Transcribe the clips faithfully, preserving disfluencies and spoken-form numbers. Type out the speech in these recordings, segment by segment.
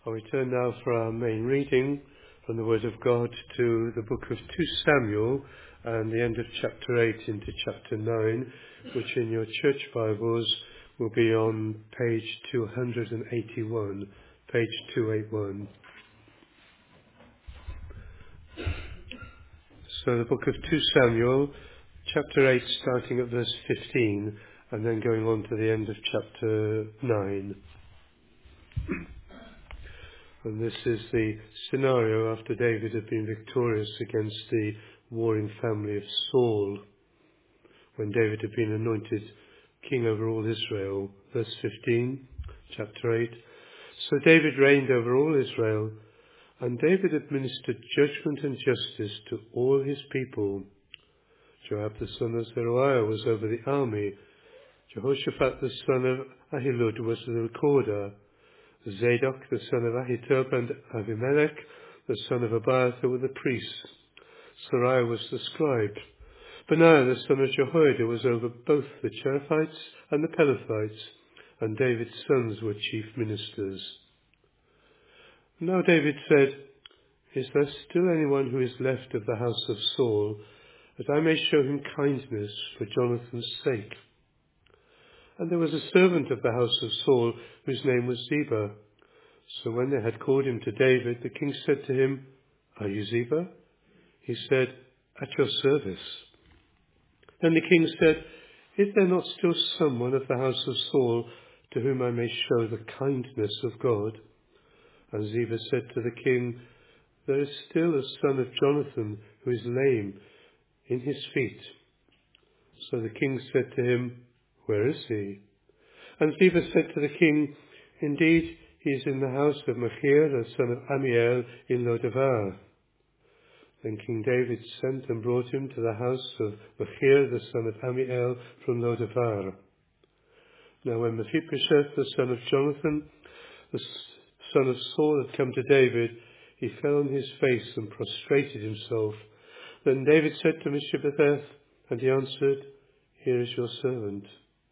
I return now for our main reading from the Word of God to the book of Second Samuel and the end of chapter eight into chapter nine, which in your church Bibles will be on page two hundred eighty-one, page two eighty-one. So the book of Second Samuel, chapter eight, starting at verse fifteen, and then going on to the end of chapter nine. And this is the scenario after David had been victorious against the warring family of Saul, when David had been anointed king over all Israel. Verse fifteen, chapter eight. So David reigned over all Israel, and David administered judgment and justice to all his people. Joab the son of Zeruiah was over the army. Jehoshaphat the son of Ahilud was the recorder. Zadok the son of Ahitub and Abimelech the son of Abiathar were the priests. Sariah was the scribe. Benaiah the son of Jehoiada was over both the Cherethites and the Pelethites, and David's sons were chief ministers. Now David said, "Is there still anyone who is left of the house of Saul, that I may show him kindness for Jonathan's sake?" And there was a servant of the house of Saul, whose name was Ziba. So when they had called him to David, the king said to him, "Are you Ziba?" He said, "At your service." Then the king said, "Is there not still someone of the house of Saul to whom I may show the kindness of God?" And Ziba said to the king, "There is still a son of Jonathan who is lame in his feet." So the king said to him, "Where is he?" And Ziba said to the king, "Indeed, he is in the house of Machir, the son of Amiel, in Lodabar." Then King David sent and brought him to the house of Machir, the son of Amiel, from Lodabar. Now when Mephibosheth, the son of Jonathan, the son of Saul, had come to David, he fell on his face and prostrated himself. Then David said to Mephibosheth, and he answered, "Here is your servant."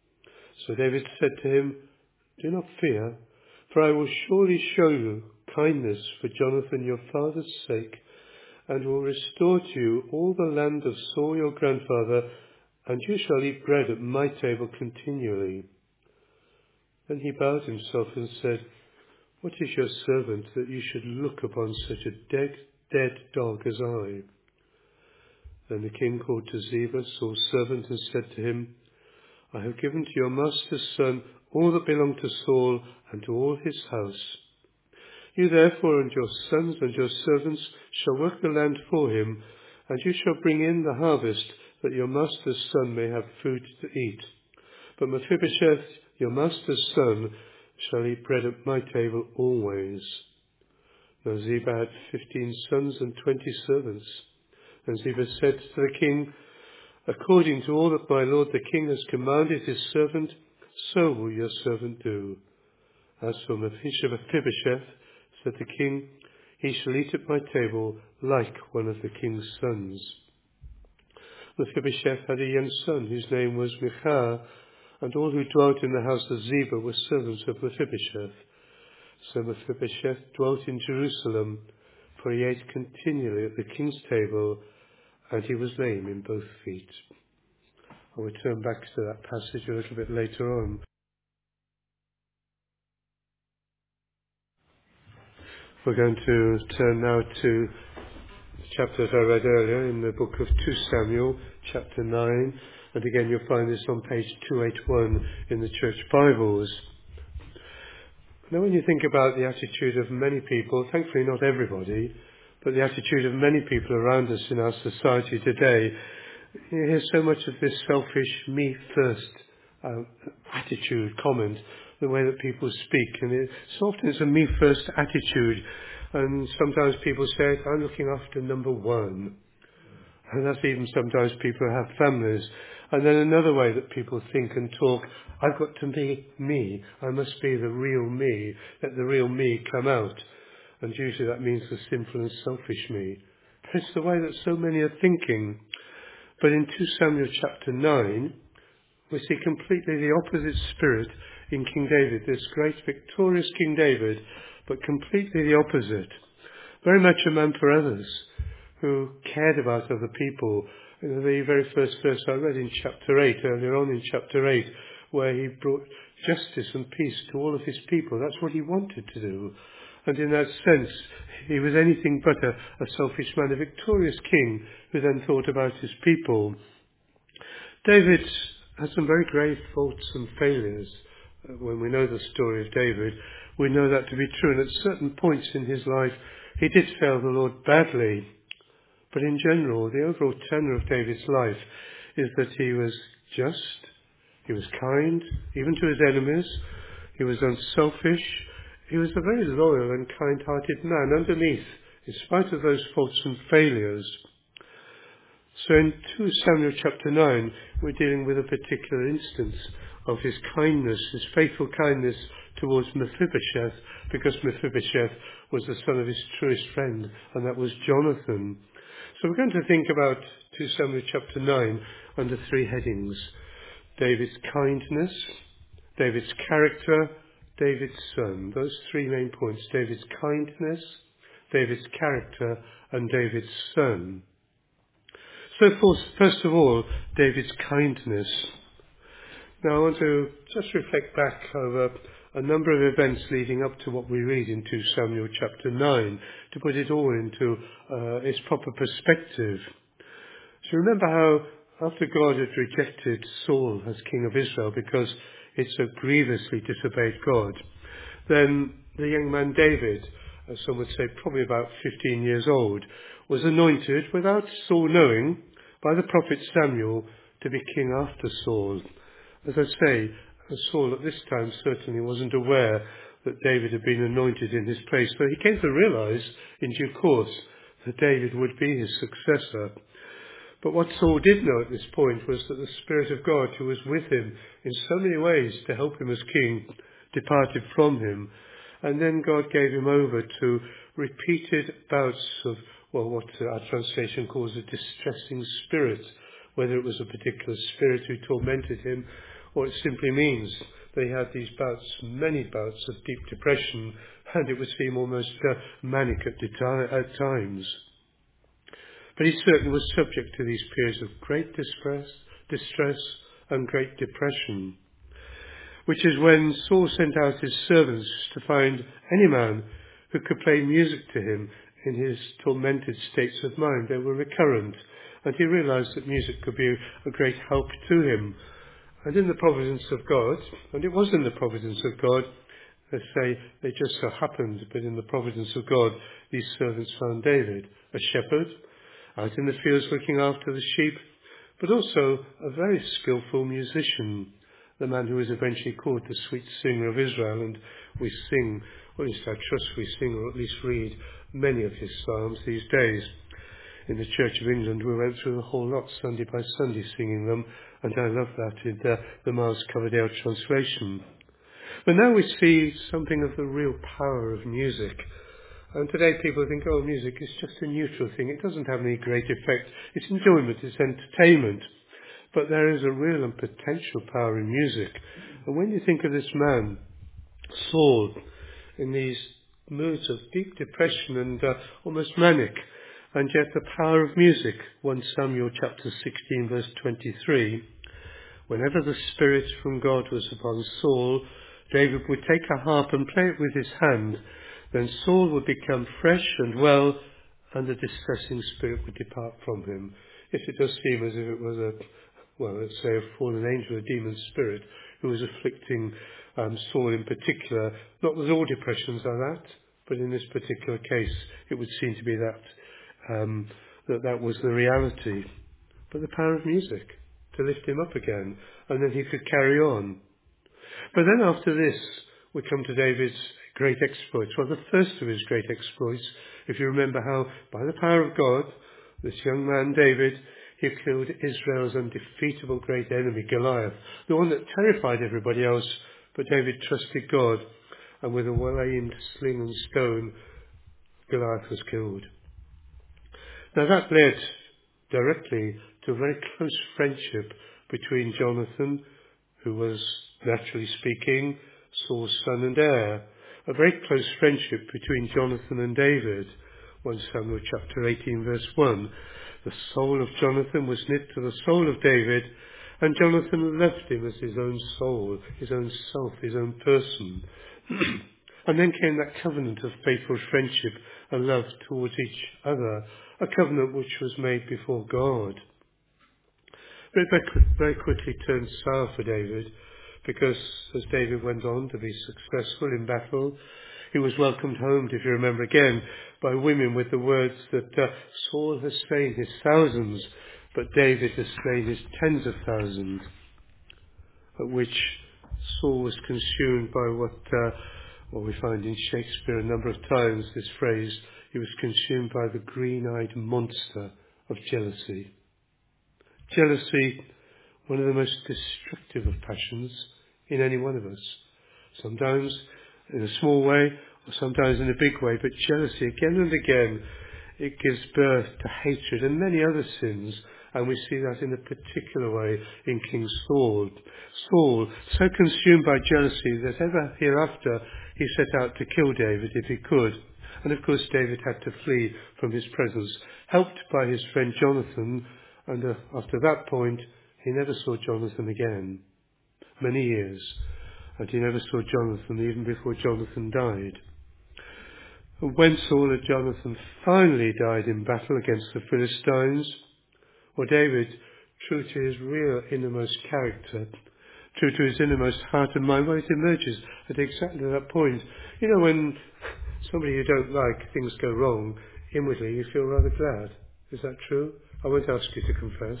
So David said to him, "Do not fear, for I will surely show you kindness for Jonathan your father's sake, and will restore to you all the land of Saul your grandfather, and you shall eat bread at my table continually." Then he bowed himself and said, "What is your servant that you should look upon such a dead, dead dog as I?" Then the king called to Ziba, Saul's servant, and said to him, "I have given to your master's son all that belonged to Saul and to all his house. You therefore and your sons and your servants shall work the land for him, and you shall bring in the harvest, that your master's son may have food to eat. But Mephibosheth, your master's son, shall eat bread at my table always." Now Ziba had fifteen sons and twenty servants. And Ziba said to the king, "According to all that my lord the king has commanded his servant, so will your servant do. As for Mephibosheth," said the king, "he shall eat at my table like one of the king's sons." Mephibosheth had a young son whose name was Michal, and all who dwelt in the house of Ziba were servants of Mephibosheth. So Mephibosheth dwelt in Jerusalem, for he ate continually at the king's table, and he was lame in both feet. I'll return back to that passage a little bit later on. We're going to turn now to the chapters I read earlier in the book of Second Samuel, chapter nine, and again you'll find this on page two eighty-one in the church Bibles. Now when you think about the attitude of many people, thankfully not everybody, but the attitude of many people around us in our society today, you hear so much of this selfish, me-first uh, attitude, comment, the way that people speak. And it, so often it's a me-first attitude. And sometimes people say, "I'm looking after number one." And that's even sometimes people who have families. And then another way that people think and talk, "I've got to be me. I must be the real me. Let the real me come out." And usually that means the sinful and selfish me. It's the way that so many are thinking. But in Second Samuel chapter nine, we see completely the opposite spirit in King David, this great victorious King David, but completely the opposite. Very much a man for others, who cared about other people. You know, the very first verse I read in chapter eight, earlier on in chapter eight, where he brought justice and peace to all of his people. That's what he wanted to do. And in that sense, he was anything but a, a selfish man, a victorious king who then thought about his people. David had some very grave faults and failures. Uh, When we know the story of David, we know that to be true. And at certain points in his life, he did fail the Lord badly. But in general, the overall tenor of David's life is that he was just, he was kind, even to his enemies, he was unselfish, he was a very loyal and kind-hearted man underneath, in spite of those faults and failures. So in two Samuel chapter nine, we're dealing with a particular instance of his kindness, his faithful kindness towards Mephibosheth, because Mephibosheth was the son of his truest friend, and that was Jonathan. So we're going to think about two Samuel chapter nine under three headings: David's kindness, David's character, David's son. Those three main points: David's kindness, David's character, and David's son. So first of all, David's kindness. Now I want to just reflect back over a number of events leading up to what we read in two Samuel chapter nine, to put it all into uh, its proper perspective. So remember how after God had rejected Saul as king of Israel because it so grievously disobeyed God, then the young man David, as some would say probably about fifteen years old, was anointed without Saul knowing by the prophet Samuel to be king after Saul. As I say, Saul at this time certainly wasn't aware that David had been anointed in his place, but he came to realize in due course that David would be his successor. But what Saul did know at this point was that the Spirit of God, who was with him in so many ways to help him as king, departed from him. And then God gave him over to repeated bouts of, well, what our translation calls a distressing spirit, whether it was a particular spirit who tormented him, or it simply means they had these bouts, many bouts of deep depression, and it would seem almost uh, manic at, deti- at times. But he certainly was subject to these periods of great distress, distress and great depression, which is when Saul sent out his servants to find any man who could play music to him in his tormented states of mind. They were recurrent, and he realized that music could be a great help to him. And in the providence of God, and it was in the providence of God, let's say they just so happened, but in the providence of God, these servants found David, a shepherd, out in the fields looking after the sheep, but also a very skillful musician, the man who was eventually called the sweet singer of Israel, and we sing, or at least I trust we sing, or at least read many of his psalms these days. In the Church of England, we went through the whole lot, Sunday by Sunday, singing them, and I love that in the, the Miles Coverdale translation. But now we see something of the real power of music. And today people think, oh, music is just a neutral thing. It doesn't have any great effect. It's enjoyment, it's entertainment. But there is a real and potential power in music. And when you think of this man, Saul, in these moods of deep depression and uh, almost manic, and yet the power of music, First Samuel chapter sixteen verse twenty-three, whenever the Spirit from God was upon Saul, David would take a harp and play it with his hand. Then Saul would become fresh and well, and the distressing spirit would depart from him. Yes, it does seem as if it was a, well, let's say a fallen angel, a demon spirit, who was afflicting um, Saul in particular. Not that all depressions are that, but in this particular case, it would seem to be that um, that that was the reality. But the power of music to lift him up again, and then he could carry on. But then after this, we come to David's great exploits. Well, the first of his great exploits, if you remember how, by the power of God, this young man David, he killed Israel's undefeatable great enemy, Goliath, the one that terrified everybody else. But David trusted God, and with a well-aimed sling and stone, Goliath was killed. Now that led directly to a very close friendship between Jonathan, who was, naturally speaking, Saul's son and heir. a very close friendship between Jonathan and David. First Samuel chapter eighteen verse one. The soul of Jonathan was knit to the soul of David, and Jonathan loved him as his own soul, his own self, his own person. And then came that covenant of faithful friendship and love towards each other, a covenant which was made before God. But it very, very quickly turned sour for David, because as David went on to be successful in battle, he was welcomed home, if you remember again, by women with the words that uh, Saul has slain his thousands, but David has slain his tens of thousands. At which Saul was consumed by what, uh, what we find in Shakespeare a number of times, this phrase, he was consumed by the green-eyed monster of jealousy. Jealousy, one of the most destructive of passions in any one of us. Sometimes in a small way, or sometimes in a big way, but jealousy, again and again, it gives birth to hatred and many other sins, and we see that in a particular way in King Saul. Saul, so consumed by jealousy that ever hereafter he set out to kill David if he could. And of course David had to flee from his presence, helped by his friend Jonathan, and uh, after that point he never saw Jonathan again. Many years, and he never saw Jonathan even before Jonathan died. And when Saul and Jonathan finally died in battle against the Philistines, well, David, true to his real innermost character, true to his innermost heart and mind, well, it emerges at exactly that point. You know, when somebody you don't like, things go wrong, inwardly you feel rather glad. Is that true? I won't ask you to confess.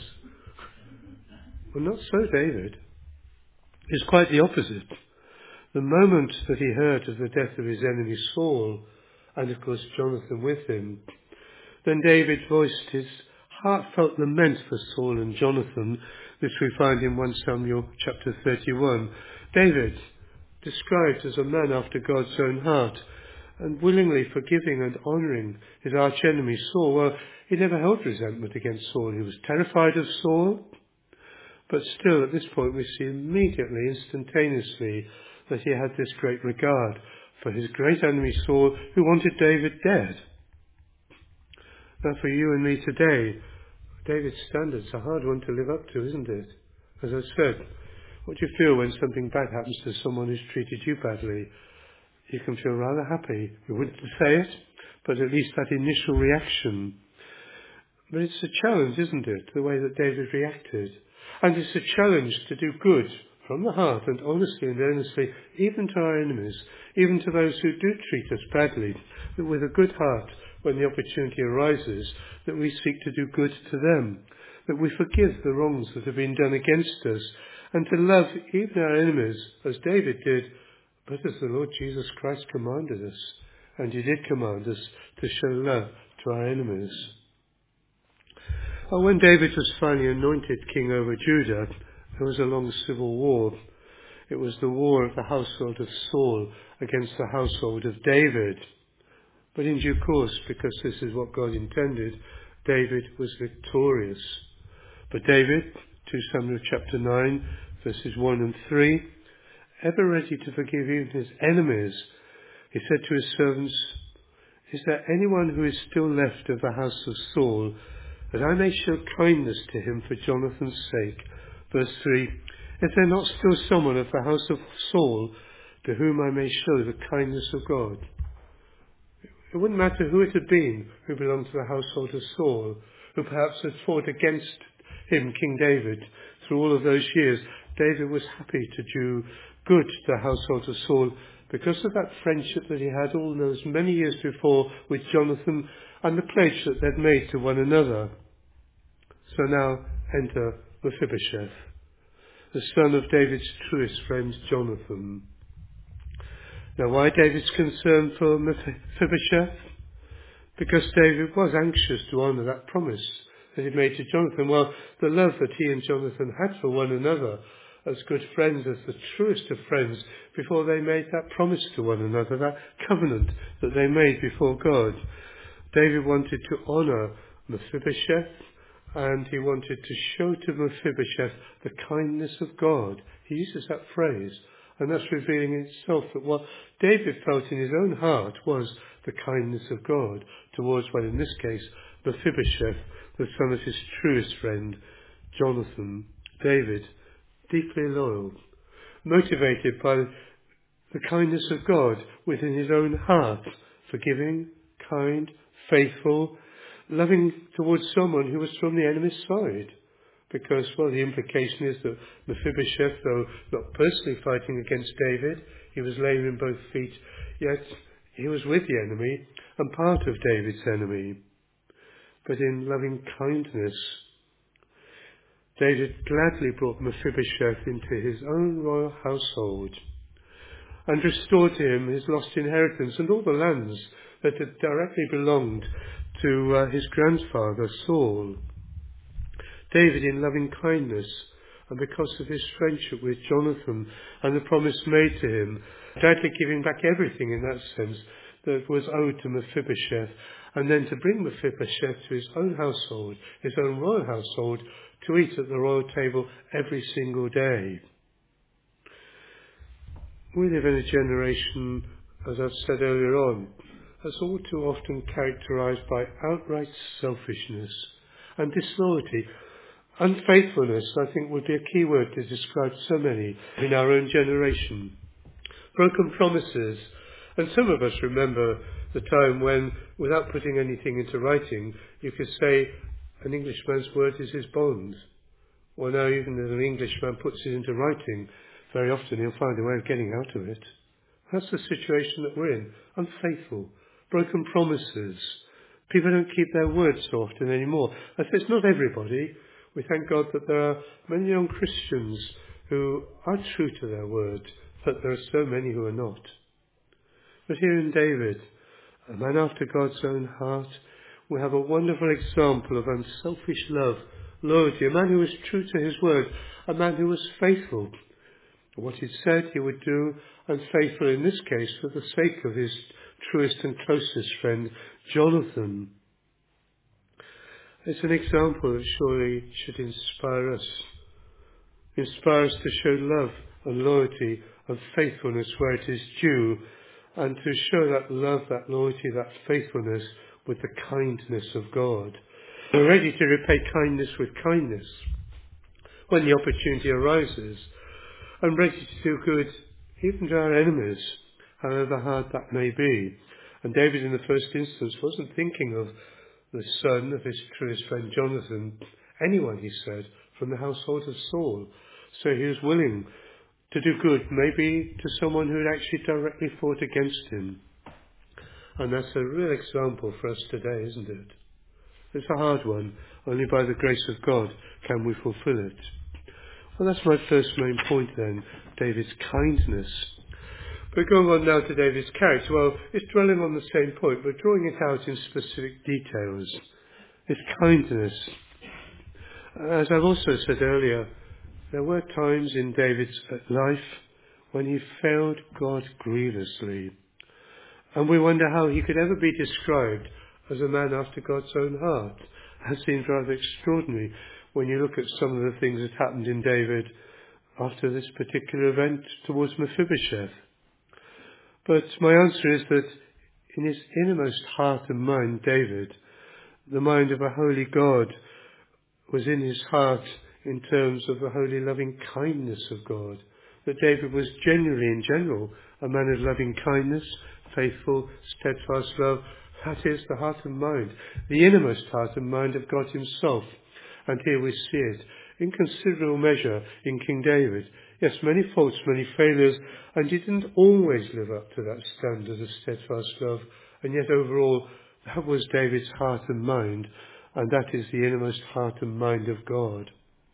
Well, not so David. It's quite the opposite. The moment that he heard of the death of his enemy Saul, and of course Jonathan with him, then David voiced his heartfelt lament for Saul and Jonathan. This we find in First Samuel chapter thirty-one. David, described as a man after God's own heart, and willingly forgiving and honouring his archenemy Saul. Well, he never held resentment against Saul. He was terrified of Saul. But still, at this point, we see immediately, instantaneously, that he had this great regard for his great enemy Saul, who wanted David dead. Now, for you and me today, David's standard's a hard one to live up to, isn't it? As I said, what do you feel when something bad happens to someone who's treated you badly? You can feel rather happy. You wouldn't say it, but at least that initial reaction. But it's a challenge, isn't it, the way that David reacted? And it's a challenge to do good from the heart and honestly and earnestly, even to our enemies, even to those who do treat us badly, that with a good heart, when the opportunity arises, that we seek to do good to them, that we forgive the wrongs that have been done against us, and to love even our enemies, as David did, but as the Lord Jesus Christ commanded us. And he did command us to show love to our enemies. Well, when David was finally anointed king over Judah, there was a long civil war. It was the war of the household of Saul against the household of David. But in due course, because this is what God intended, David was victorious. But David, Second Samuel chapter nine, verses one and three, ever ready to forgive even his enemies, he said to his servants, "Is there anyone who is still left of the house of Saul, that I may show kindness to him for Jonathan's sake?" Verse three, "Is there not still someone of the house of Saul to whom I may show the kindness of God?" It wouldn't matter who it had been who belonged to the household of Saul, who perhaps had fought against him, King David, through all of those years. David was happy to do good to the household of Saul because of that friendship that he had all those many years before with Jonathan and the pledge that they'd made to one another. So now enter Mephibosheth, the son of David's truest friend Jonathan. Now, why David's concern for Mephibosheth? Because David was anxious to honour that promise that he made to Jonathan. Well, the love that he and Jonathan had for one another as good friends, as the truest of friends, before they made that promise to one another, that covenant that they made before God. David wanted to honour Mephibosheth, and he wanted to show to Mephibosheth the kindness of God. He uses that phrase, And that's revealing in itself that what David felt in his own heart was the kindness of God towards, well, in this case, Mephibosheth, the son of his truest friend, Jonathan. David, deeply loyal, motivated by the kindness of God within his own heart, forgiving, kind, faithful, loving towards someone who was from the enemy's side. Because, well, the implication is that Mephibosheth, though not personally fighting against David, he was lame in both feet, yet he was with the enemy and part of David's enemy. But in loving kindness, David gladly brought Mephibosheth into his own royal household and restored to him his lost inheritance and all the lands that had directly belonged to uh, his grandfather Saul. David, in loving kindness, and because of his friendship with Jonathan and the promise made to him, gladly giving back everything in that sense that was owed to Mephibosheth, and then to bring Mephibosheth to his own household, his own royal household, to eat at the royal table every single day. We live in a generation, as I've said earlier on, that's all too often characterised by outright selfishness and disloyalty. Unfaithfulness, I think, would be a key word to describe so many in our own generation. Broken promises. And some of us remember the time when, without putting anything into writing, you could say an Englishman's word is his bond. Well, now, even if an Englishman puts it into writing, very often he'll find a way of getting out of it. That's the situation that we're in. Unfaithful. Broken promises. People don't keep their words so often anymore. I say it's not everybody. We thank God that there are many young Christians who are true to their word, but there are so many who are not. But here in David, a man after God's own heart, we have a wonderful example of unselfish love, loyalty, a man who was true to his word, a man who was faithful. What he said he would do, and faithful in this case for the sake of his truest and closest friend, Jonathan. It's an example that surely should inspire us. Inspire us to show love and loyalty and faithfulness where it is due, and to show that love, that loyalty, that faithfulness with the kindness of God. We're ready to repay kindness with kindness when the opportunity arises, and ready to do good even to our enemies, however hard that may be. And David in the first instance wasn't thinking of the son of his truest friend Jonathan, anyone, he said, from the household of Saul. So he was willing to do good, maybe to someone who had actually directly fought against him. And that's a real example for us today, isn't it? It's a hard one. Only by the grace of God can we fulfill it. Well, that's my first main point then, David's kindness. But going on now to David's character, well, it's dwelling on the same point, but drawing it out in specific details. His kindness. As I've also said earlier, there were times in David's life when he failed God grievously. And we wonder how he could ever be described as a man after God's own heart. That seems rather extraordinary when you look at some of the things that happened in David after this particular event towards Mephibosheth. But my answer is that in his innermost heart and mind, David, the mind of a holy God was in his heart in terms of the holy loving kindness of God. That David was genuinely, in general, a man of loving kindness, faithful, steadfast love. That is the heart and mind, the innermost heart and mind of God himself. And here we see it in considerable measure in King David. Yes, many faults, many failures, and he didn't always live up to that standard of steadfast love. And yet overall, that was David's heart and mind, and that is the innermost heart and mind of God.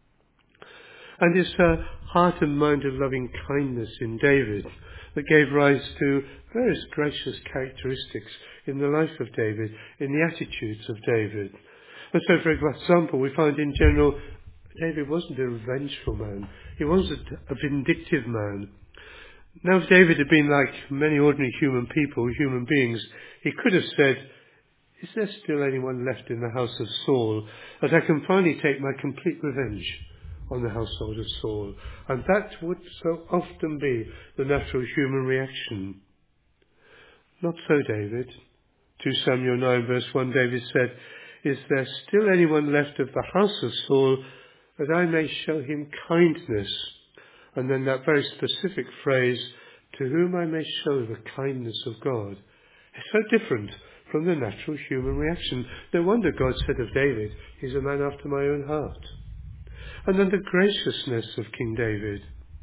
And it's a heart and mind of loving kindness in David that gave rise to various gracious characteristics in the life of David, in the attitudes of David. And so, for example, we find in general, David wasn't a revengeful man. He wasn't a vindictive man. Now, if David had been like many ordinary human people, human beings, he could have said, is there still anyone left in the house of Saul that I can finally take my complete revenge? on the household of Saul. And that would so often be the natural human reaction. Not so, David. Second Samuel nine verse one, David said, "Is there still anyone left of the house of Saul, that I may show him kindness?" And then that very specific phrase, "to whom I may show the kindness of God." It's so different from the natural human reaction. No wonder God said of David, "He's a man after my own heart." And then the graciousness of King David.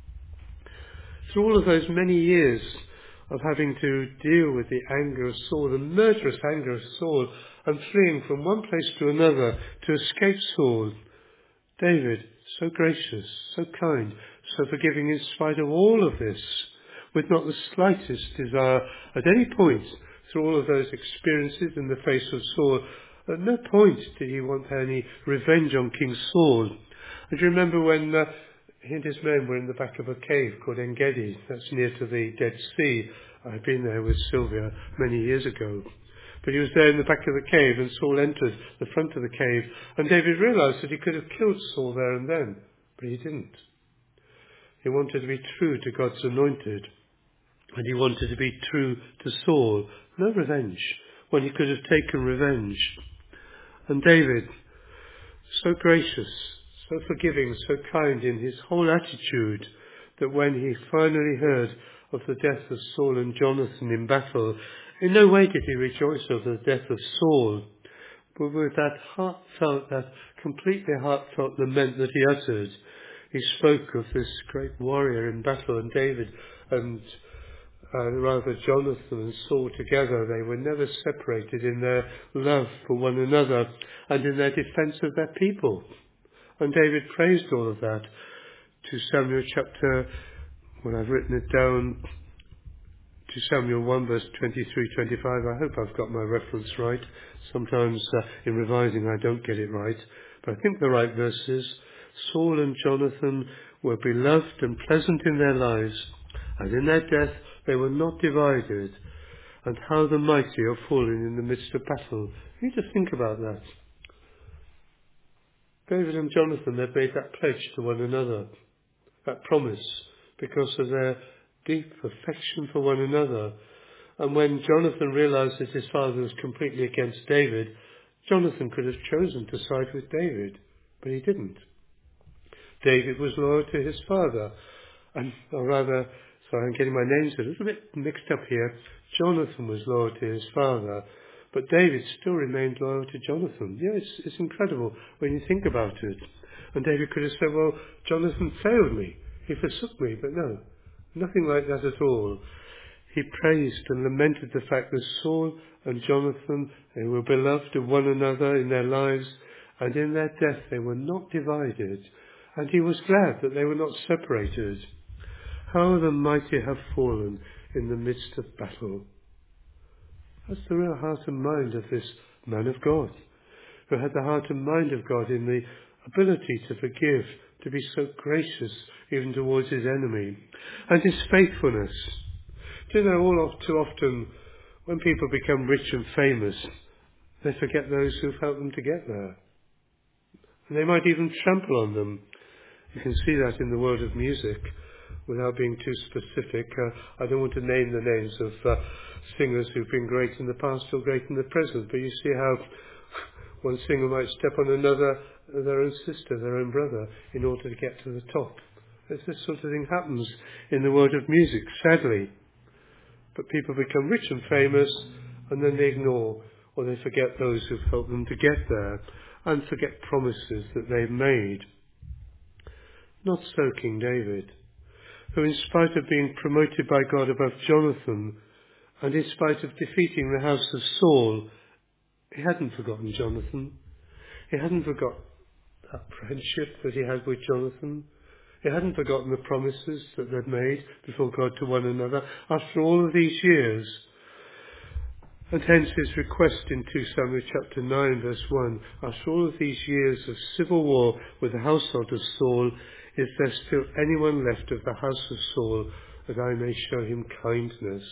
Through all of those many years of having to deal with the anger of Saul, the murderous anger of Saul, and fleeing from one place to another to escape Saul, David, so gracious, so kind, so forgiving in spite of all of this, with not the slightest desire at any point through all of those experiences in the face of Saul, at no point did he want any revenge on King Saul. And do you remember when uh, he and his men were in the back of a cave called En-Gedi, that's near to the Dead Sea? I've been there with Sylvia many years ago. But he was there in the back of the cave, and Saul entered the front of the cave, and David realized that he could have killed Saul there and then, but he didn't. He wanted to be true to God's anointed, and he wanted to be true to Saul. No revenge, when he could have taken revenge. And David, so gracious, so forgiving, so kind in his whole attitude, that when he finally heard of the death of Saul and Jonathan in battle, in no way did he rejoice over the death of Saul, but with that heartfelt, that completely heartfelt lament that he uttered, he spoke of this great warrior in battle, and David and uh, rather Jonathan and Saul together, they were never separated in their love for one another and in their defence of their people. And David praised all of that. Second Samuel chapter, when I've written it down, Second Samuel one verse twenty-three twenty-five, I hope I've got my reference right. Sometimes uh, in revising I don't get it right, but I think the right verse is, "Saul and Jonathan were beloved and pleasant in their lives, and in their death they were not divided, and how the mighty are fallen in the midst of battle." You need to think about that. David and Jonathan, they've made that pledge to one another, that promise, because of their deep affection for one another. And when Jonathan realized that his father was completely against David, Jonathan could have chosen to side with David, but he didn't. David was loyal to his father, and, or rather, sorry, I'm getting my names a little bit mixed up here. Jonathan was loyal to his father, but David still remained loyal to Jonathan. Yeah, it's, it's incredible when you think about it. And David could have said, "Well, Jonathan failed me. He forsook me." But no, nothing like that at all. He praised and lamented the fact that Saul and Jonathan, they were beloved of one another in their lives, and in their death they were not divided. And he was glad that they were not separated. How the mighty have fallen in the midst of battle. That's the real heart and mind of this man of God, who had the heart and mind of God in the ability to forgive, to be so gracious even towards his enemy, and his faithfulness. Do you know, all of, too often, when people become rich and famous, they forget those who've helped them to get there. And they might even trample on them. You can see that in the world of music. Without being too specific, uh, I don't want to name the names of uh, singers who've been great in the past or great in the present, but you see how one singer might step on another, their own sister, their own brother, in order to get to the top. This sort of thing happens in the world of music, sadly. But people become rich and famous, and then they ignore or they forget those who've helped them to get there, and forget promises that they've made. Not so King David, who in spite of being promoted by God above Jonathan, and in spite of defeating the house of Saul, he hadn't forgotten Jonathan. He hadn't forgotten that friendship that he had with Jonathan. He hadn't forgotten the promises that they'd made before God to one another after all of these years. And hence his request in Second Samuel chapter nine verse one, after all of these years of civil war with the household of Saul, "Is there still anyone left of the house of Saul, that I may show him kindness?"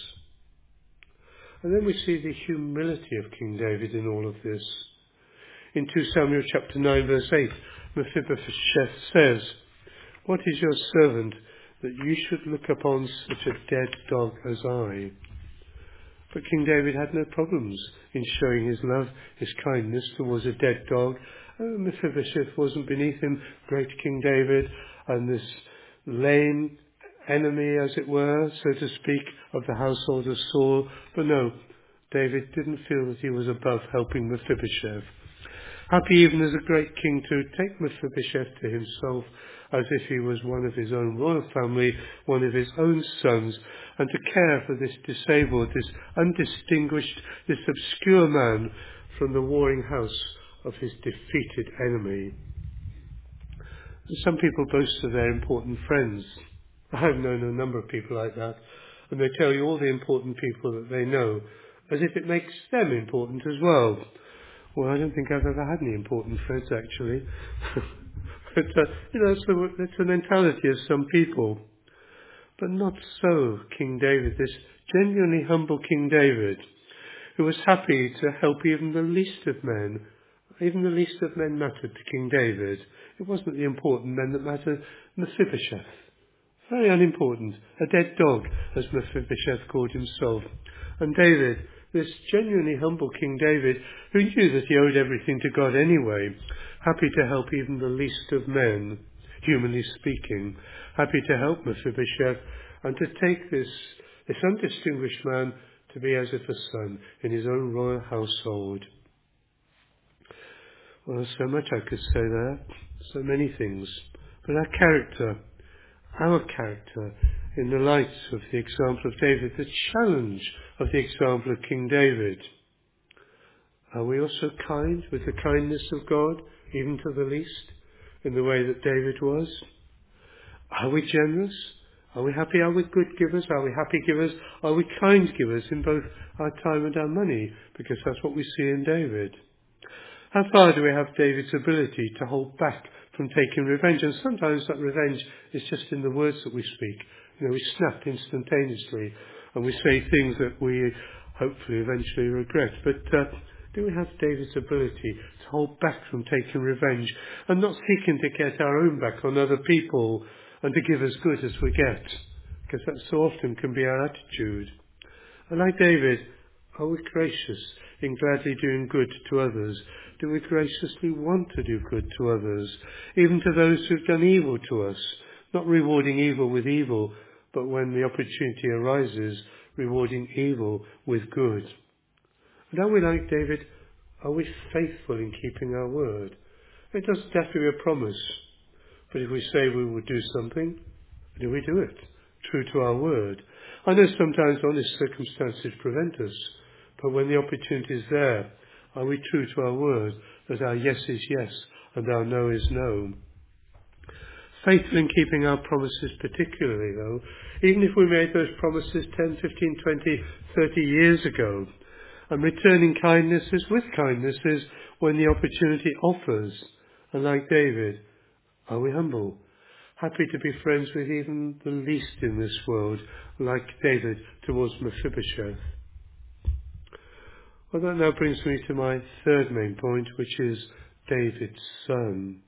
And then we see the humility of King David in all of this. In Second Samuel chapter nine verse eight, Mephibosheth says, "What is your servant that you should look upon such a dead dog as I?" But King David had no problems in showing his love, his kindness towards a dead dog. Uh, Mephibosheth wasn't beneath him, great King David, and this lame enemy, as it were, so to speak, of the household of Saul. But no, David didn't feel that he was above helping Mephibosheth. Happy even as a great king to take Mephibosheth to himself as if he was one of his own royal family, one of his own sons, and to care for this disabled, this undistinguished, this obscure man from the warring house of his defeated enemy. Some people boast of their important friends. I've known a number of people like that, and they tell you all the important people that they know, as if it makes them important as well. Well, I don't think I've ever had any important friends, actually. but, uh, you know, that's the, that's the mentality of some people. But not so King David, this genuinely humble King David, who was happy to help even the least of men. Even the least of men mattered to King David. It wasn't the important men that mattered. Mephibosheth, very unimportant, a dead dog, as Mephibosheth called himself. And David, this genuinely humble King David, who knew that he owed everything to God anyway, happy to help even the least of men, humanly speaking, happy to help Mephibosheth, and to take this, this undistinguished man to be as if a son in his own royal household. Well, so much I could say there, so many things. But our character, our character, in the light of the example of David, the challenge of the example of King David. Are we also kind with the kindness of God, even to the least, in the way that David was? Are we generous? Are we happy? Are we good givers? Are we happy givers? Are we kind givers in both our time and our money? Because that's what we see in David. How far do we have David's ability to hold back from taking revenge? And sometimes that revenge is just in the words that we speak. You know, we snap instantaneously and we say things that we hopefully eventually regret. But uh, do we have David's ability to hold back from taking revenge and not seeking to get our own back on other people and to give as good as we get? Because that so often can be our attitude. And like David, are we gracious in gladly doing good to others? Do we graciously want to do good to others, even to those who've done evil to us? Not rewarding evil with evil, but when the opportunity arises, rewarding evil with good. And are we like David? Are we faithful in keeping our word? It doesn't have to be a promise, but if we say we will do something, do we do it? True to our word. I know sometimes honest circumstances prevent us, but when the opportunity is there, are we true to our word, that our yes is yes and our no is no? Faithful in keeping our promises particularly, though, even if we made those promises ten, fifteen, twenty, thirty years ago, and returning kindnesses with kindnesses when the opportunity offers. And like David, are we humble? Happy to be friends with even the least in this world, like David towards Mephibosheth. Well, that now brings me to my third main point, which is David's son.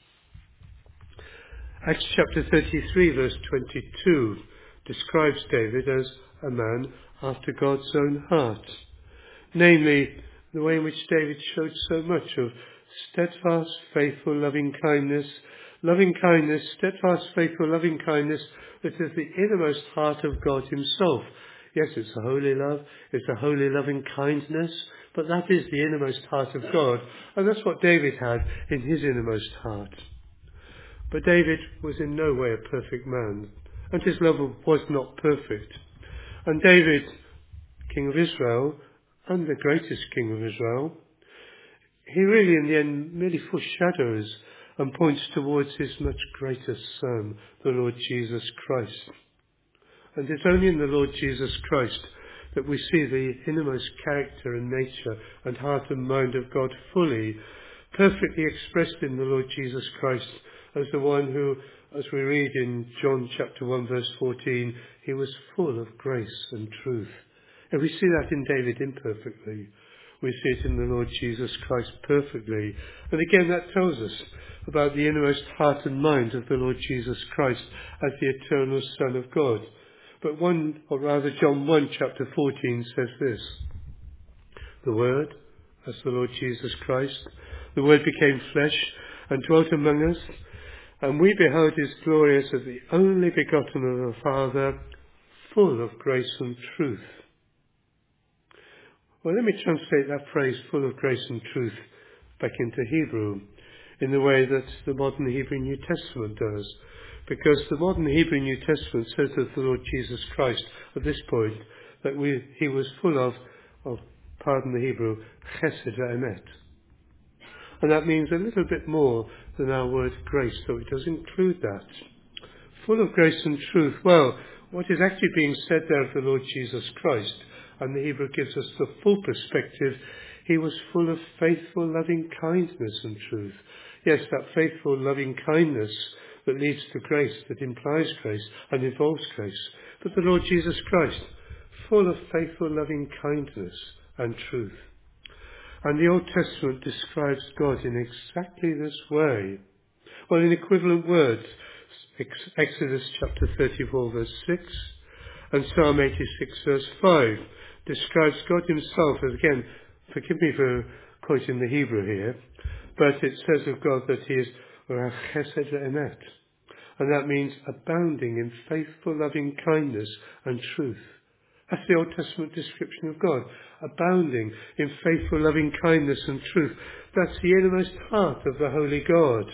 Acts chapter thirty-three, verse twenty-two, describes David as a man after God's own heart. Namely, the way in which David showed so much of steadfast, faithful, loving kindness, loving kindness, steadfast, faithful, loving kindness that is the innermost heart of God himself. Yes, it's a holy love, it's a holy loving kindness, but that is the innermost heart of God, and that's what David had in his innermost heart. But David was in no way a perfect man, and his love was not perfect. And David, king of Israel, and the greatest king of Israel, he really in the end merely foreshadows and points towards his much greater Son, the Lord Jesus Christ. And it's only in the Lord Jesus Christ that we see the innermost character and nature and heart and mind of God fully, perfectly expressed in the Lord Jesus Christ as the one who, as we read in John chapter one verse fourteen, he was full of grace and truth. And we see that in David imperfectly. We see it in the Lord Jesus Christ perfectly. And again, that tells us about the innermost heart and mind of the Lord Jesus Christ as the eternal Son of God. But one, or rather John one, chapter fourteen says this: the Word, as the Lord Jesus Christ, the Word became flesh and dwelt among us, and we beheld his glory as of the only begotten of the Father, full of grace and truth. Well, let me translate that phrase, full of grace and truth, back into Hebrew, in the way that the modern Hebrew New Testament does. Because the modern Hebrew New Testament says of the Lord Jesus Christ at this point that we, he was full of, of, pardon the Hebrew, chesed ve'emet. And that means a little bit more than our word grace, though it does include that. Full of grace and truth. Well, what is actually being said there of the Lord Jesus Christ, and the Hebrew gives us the full perspective, he was full of faithful loving kindness and truth. Yes, that faithful loving kindness that leads to grace, that implies grace and involves grace. But the Lord Jesus Christ, full of faithful loving kindness and truth. And the Old Testament describes God in exactly this way. Well, in equivalent words, Exodus chapter thirty-four verse six and Psalm eighty-six verse five describes God himself as, again, forgive me for quoting the Hebrew here, but it says of God that he is chesed ve'emet, and that means abounding in faithful loving kindness and truth. That's the Old Testament description of God, abounding in faithful loving kindness and truth. That's the innermost heart of the Holy God.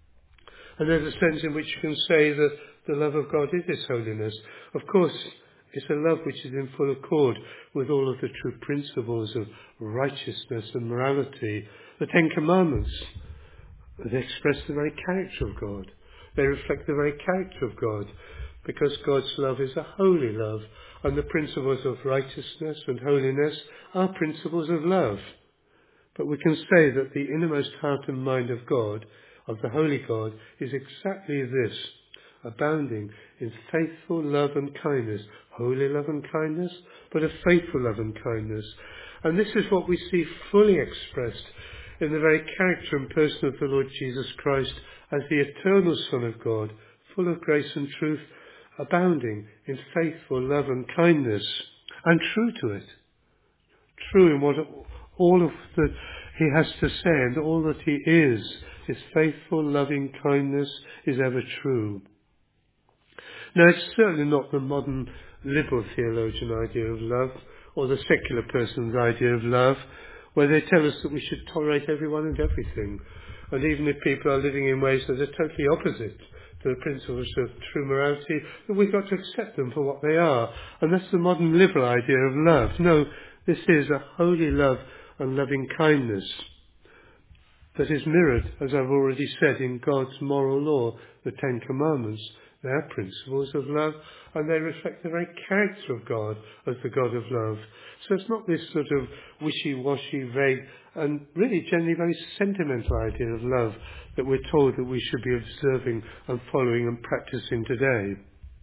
And there's a sense in which you can say that the love of God is his holiness. Of course, it's a love which is in full accord with all of the true principles of righteousness and morality. The Ten Commandments, they express the very character of God. They reflect the very character of God, because God's love is a holy love, and the principles of righteousness and holiness are principles of love. But we can say that the innermost heart and mind of God, of the Holy God, is exactly this: abounding in faithful love and kindness, holy love and kindness, but a faithful love and kindness. And this is what we see fully expressed in the very character and person of the Lord Jesus Christ as the eternal Son of God, full of grace and truth, abounding in faithful love and kindness, and true to it. True in what all of that he has to say, and all that he is, his faithful loving kindness is ever true. Now, it's certainly not the modern liberal theologian idea of love, or the secular person's idea of love, where they tell us that we should tolerate everyone and everything, and even if people are living in ways that are totally opposite to the principles of true morality, that we've got to accept them for what they are. And that's the modern liberal idea of love. No, this is a holy love and loving kindness that is mirrored, as I've already said, in God's moral law, the Ten Commandments. They are principles of love, and they reflect the very character of God as the God of love. So it's not this sort of wishy-washy, vague, and really generally very sentimental idea of love that we're told that we should be observing and following and practicing today.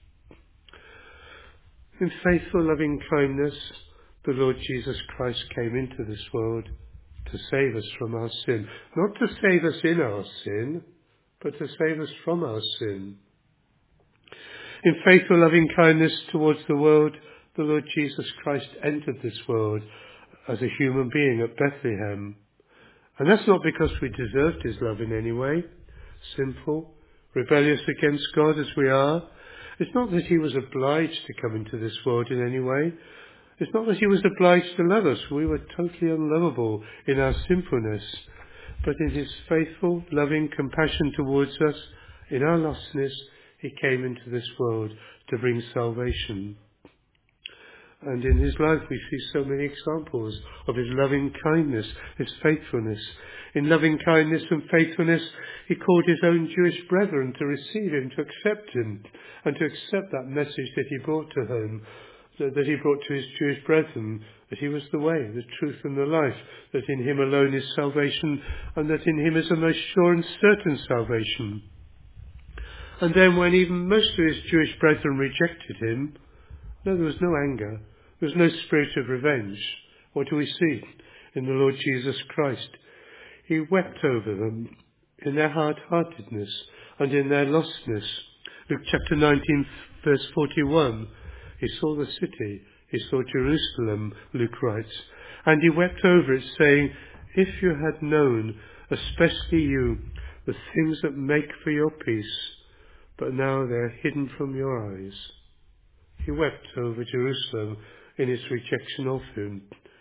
In faithful loving kindness, the Lord Jesus Christ came into this world to save us from our sin. Not to save us in our sin, but to save us from our sin. In faithful loving kindness towards the world, the Lord Jesus Christ entered this world as a human being at Bethlehem. And that's not because we deserved his love in any way, sinful, rebellious against God as we are. It's not that he was obliged to come into this world in any way. It's not that he was obliged to love us. We were totally unlovable in our sinfulness. But in his faithful, loving compassion towards us, in our lostness, he came into this world to bring salvation. And in his life we see so many examples of his loving kindness, his faithfulness. In loving kindness and faithfulness, he called his own Jewish brethren to receive him, to accept him, and to accept that message that he brought to them, that he brought to his Jewish brethren, that he was the way, the truth and the life, that in him alone is salvation, and that in him is a most sure and certain salvation. And then when even most of his Jewish brethren rejected him, no, there was no anger, there was no spirit of revenge. What do we see? in the Lord Jesus Christ. He wept over them in their hard-heartedness and in their lostness. Luke chapter nineteen, verse forty-one. He saw the city, he saw Jerusalem, Luke writes, and he wept over it, saying, if you had known, especially you, the things that make for your peace, but now they are hidden from your eyes. He wept over Jerusalem in his rejection of him.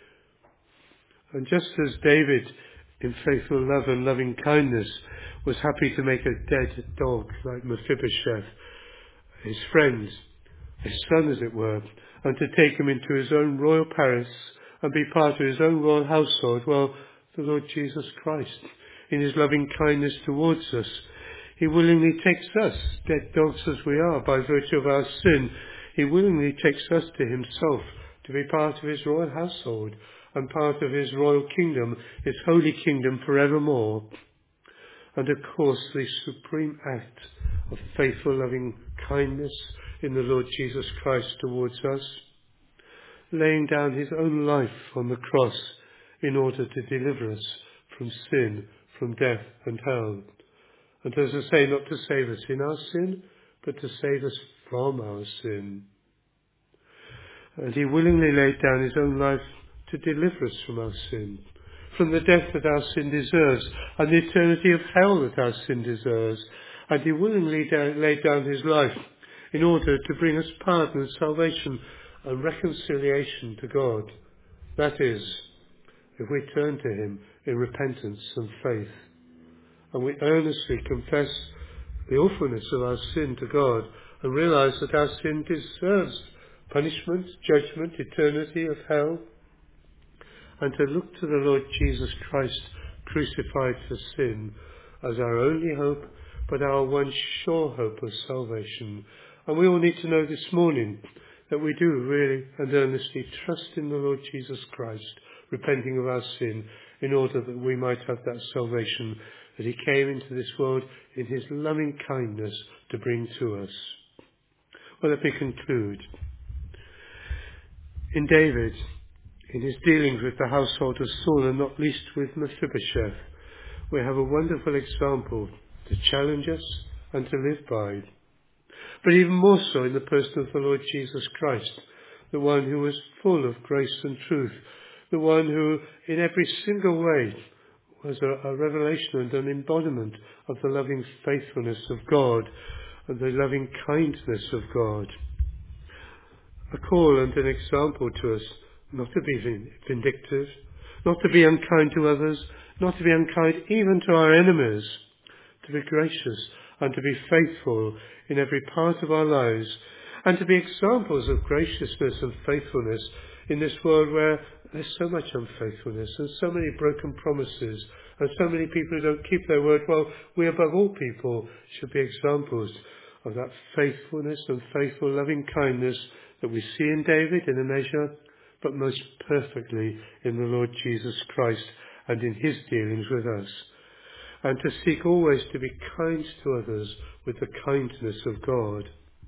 And just as David, in faithful love and loving kindness, was happy to make a dead dog like Mephibosheth, his friend, his son as it were, and to take him into his own royal palace and be part of his own royal household, well, the Lord Jesus Christ, in his loving kindness towards us, he willingly takes us, dead dogs as we are by virtue of our sin, he willingly takes us to himself to be part of his royal household and part of his royal kingdom, his holy kingdom forevermore. And of course, the supreme act of faithful loving kindness in the Lord Jesus Christ towards us, laying down his own life on the cross in order to deliver us from sin, from death and hell. And as I say, not to save us in our sin, but to save us from our sin. And he willingly laid down his own life to deliver us from our sin, from the death that our sin deserves, and the eternity of hell that our sin deserves. And he willingly da- laid down his life in order to bring us pardon and salvation and reconciliation to God. That is, if we turn to him in repentance and faith, and we earnestly confess the awfulness of our sin to God, and realize that our sin deserves punishment, judgment, eternity of hell, and to look to the Lord Jesus Christ crucified for sin as our only hope, but our one sure hope of salvation. And we all need to know this morning that we do really and earnestly trust in the Lord Jesus Christ, repenting of our sin, in order that we might have that salvation that he came into this world in his loving kindness to bring to us. Well, let me conclude. In David, in his dealings with the household of Saul, and not least with Mephibosheth, we have a wonderful example to challenge us and to live by. But even more so in the person of the Lord Jesus Christ, the one who was full of grace and truth, the one who in every single way was a, a revelation and an embodiment of the loving faithfulness of God and the loving kindness of God. A call and an example to us not to be vindictive, not to be unkind to others, not to be unkind even to our enemies, to be gracious and to be faithful in every part of our lives, and to be examples of graciousness and faithfulness in this world where there's so much unfaithfulness and so many broken promises and so many people who don't keep their word. Well, we above all people should be examples of that faithfulness and faithful loving kindness that we see in David in a measure, but most perfectly in the Lord Jesus Christ and in his dealings with us. And to seek always to be kind to others with the kindness of God.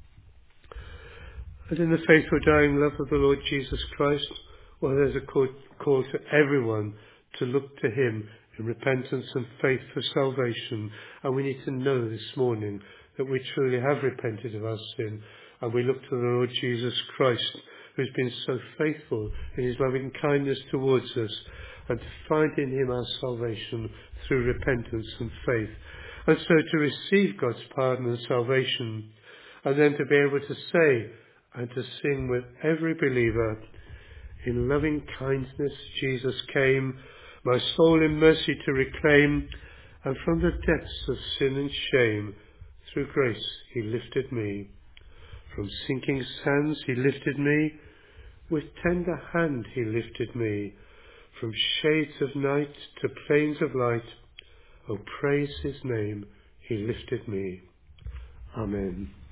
And in the faithful dying love of the Lord Jesus Christ, well, there's a call, call to everyone to look to him in repentance and faith for salvation. And we need to know this morning that we truly have repented of our sin, and we look to the Lord Jesus Christ, who's been so faithful in his loving kindness towards us, and to find in him our salvation through repentance and faith. And so to receive God's pardon and salvation, and then to be able to say and to sing with every believer, in loving kindness Jesus came, my soul in mercy to reclaim, and from the depths of sin and shame, through grace he lifted me. From sinking sands he lifted me, with tender hand he lifted me. From shades of night to plains of light, oh praise his name, he lifted me. Amen.